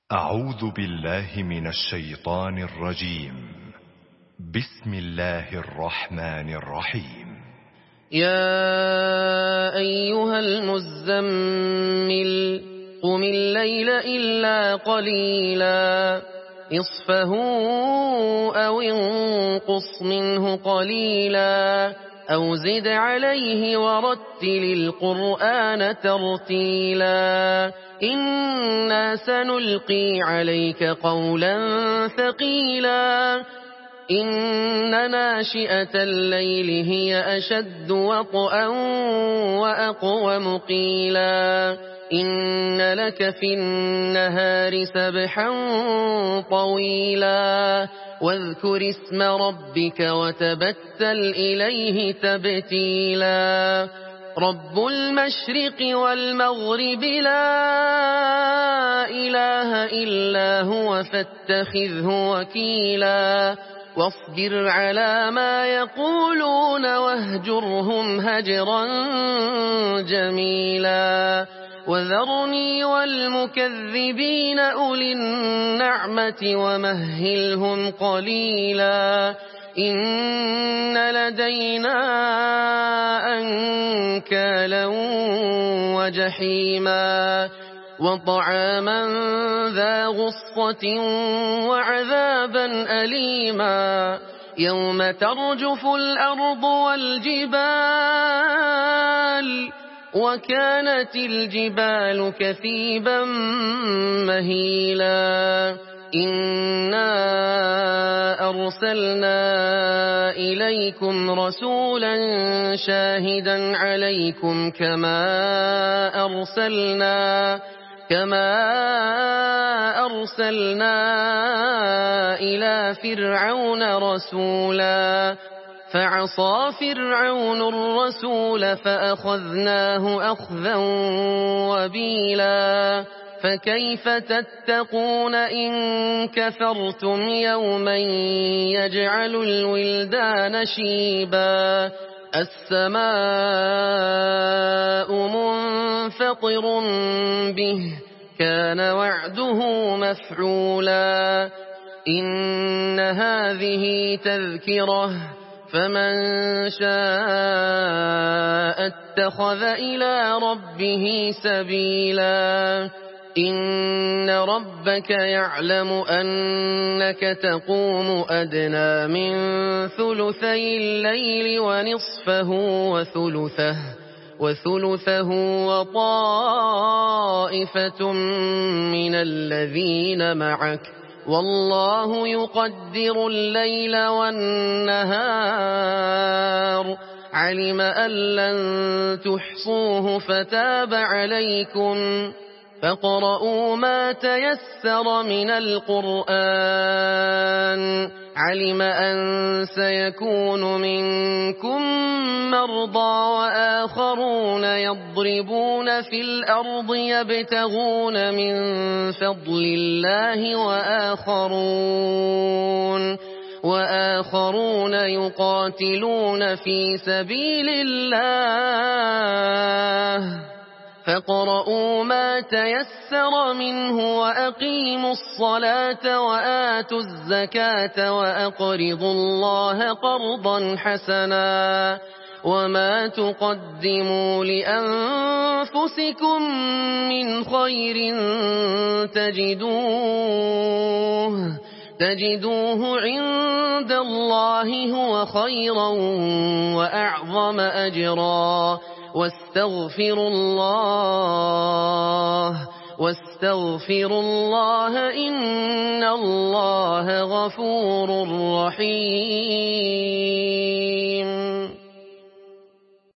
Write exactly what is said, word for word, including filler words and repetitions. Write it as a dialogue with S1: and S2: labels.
S1: أعوذ بالله من الشيطان الرجيم. بسم الله الرحمن الرحيم.
S2: يا أيها المزمل قم الليل إلا قليلا نصفه أو انقص منه قليلا أو زد عليه ورتل القرآن ترتيلا إنا سنلقي عليك قولا ثقيلا إن ناشئة الليل هي أشد وطئا وأقوم قيلا إن لك في النهار سبحا طويلا واذكر اسم ربك وتبتل إليه تبتيلا رب المشرق والمغرب لا إله إلا هو فاتخذه وكيلا واصبر على ما يقولون واهجرهم هجرا جميلا وذرني والمكذبين أولي النعمة ومهلهم قليلا إن لدينا أنكالا وجحيما وطعاما ذا غصة وعذابا أليما يوم ترجف الأرض والجبال وكانت الجبال كثيبا مهيلا إنا أرسلنا إليكم رسولا شاهدا عليكم كما أرسلنا كما أرسلنا إلى فرعون رسولا فعصى فرعون الرسول فأخذناه أخذا وبيلا فكيف تتقون إن كفرتم يوما يجعل الولدان شيبا السماء منفطر به كان وعده مفعولا إن هذه تذكرة فمن شاء اتخذ إلى ربه سبيلا إن ربك يعلم أنك تقوم أدنى من ثلثي الليل ونصفه وثلثه وثلثه وطائفة من الذين معك والله يقدر الليل والنهار علم أن لن تحصوه فتاب عليكم فاقرؤوا ما تيسر من القرآن علم أن سيكون منكم مرضى وآخرون يضربون في الأرض يبتغون من فضل الله وآخرون وآخرون يقاتلون في سبيل الله فاقرؤوا ما تيسر منه وأقيموا الصلاة وآتوا الزكاة وأقرضوا الله قرضا حسنا وما تقدموا لأنفسكم من خير تجدوه تجدوه عند الله هو خيرا وأعظم أجرا واستغفروا الله واستغفروا الله إن الله غفور رحيم.